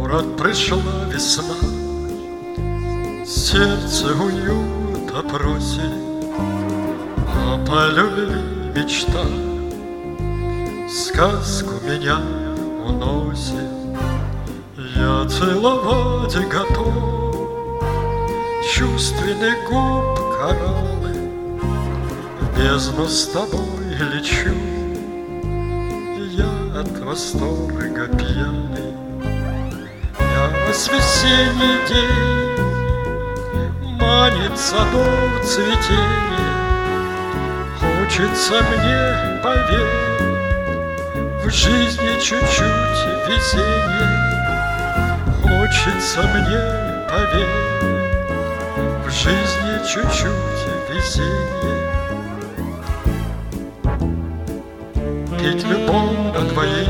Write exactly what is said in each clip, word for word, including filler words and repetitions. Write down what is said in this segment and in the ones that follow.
город пришла весна, сердце уюта просит, а по любви мечта сказку меня уносит. Я целовать готов чувственный губ кораллы, в бездну с тобой лечу, я от восторга пьяный. Ярость весенний день манит садов цветение, хочется мне, поверь, в жизни чуть-чуть везения. Хочется мне, поверь, в жизни чуть-чуть везения. Петь любовь на двоих,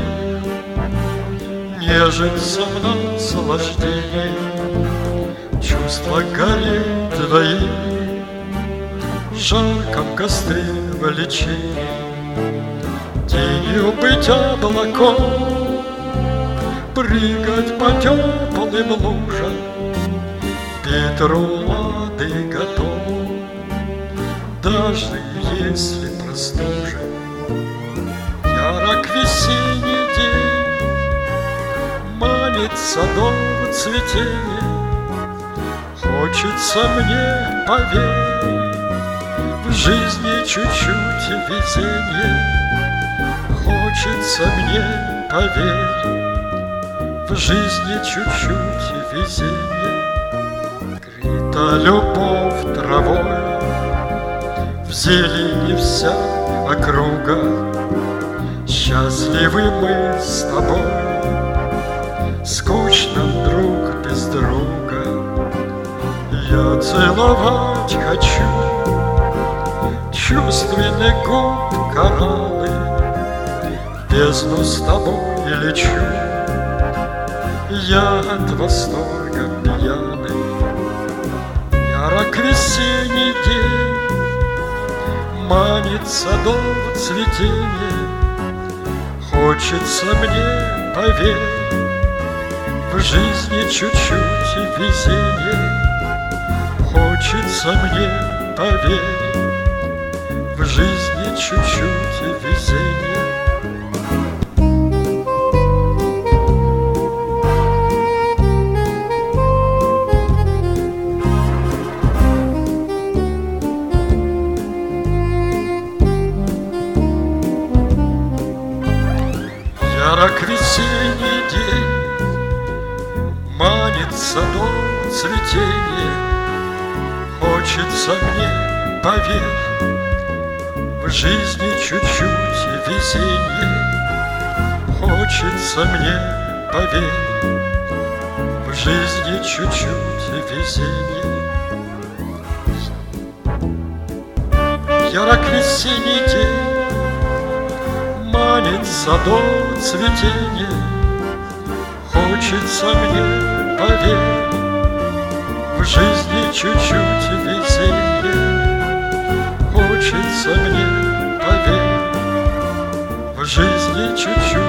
нежиться в наслаждении, чувства горит двоих, в жарком костре влечении. Тенью быть облаком, прыгать по теплым лужам, петь рулады готов, даже если простужа. Ярок весенний день манит садов цветение, хочется мне, поверь, в жизни чуть-чуть везения. Хочется мне, поверь, в жизни чуть-чуть везения. Крыта любовь травой, в зелени вся округа, счастливы мы с тобой, скучно друг без друга. Я целовать хочу чувственный губ кораллы, в бездну с тобой лечу, я от восторга пьяный. Ярок весенний день манит садов цветение, хочется мне, поверь, в жизни чуть-чуть везения. Хочется мне, поверь, в жизни чуть-чуть везения. Ярок весенний день манит садов цветение, хочется мне, поверь, в жизни чуть-чуть везения. Хочется мне, поверь, в жизни чуть-чуть везения. Ярок весенний день манит садов цветение, хочется мне, поверь, в жизни чуть-чуть везения. Хочется мне, поверь, в жизни чуть-чуть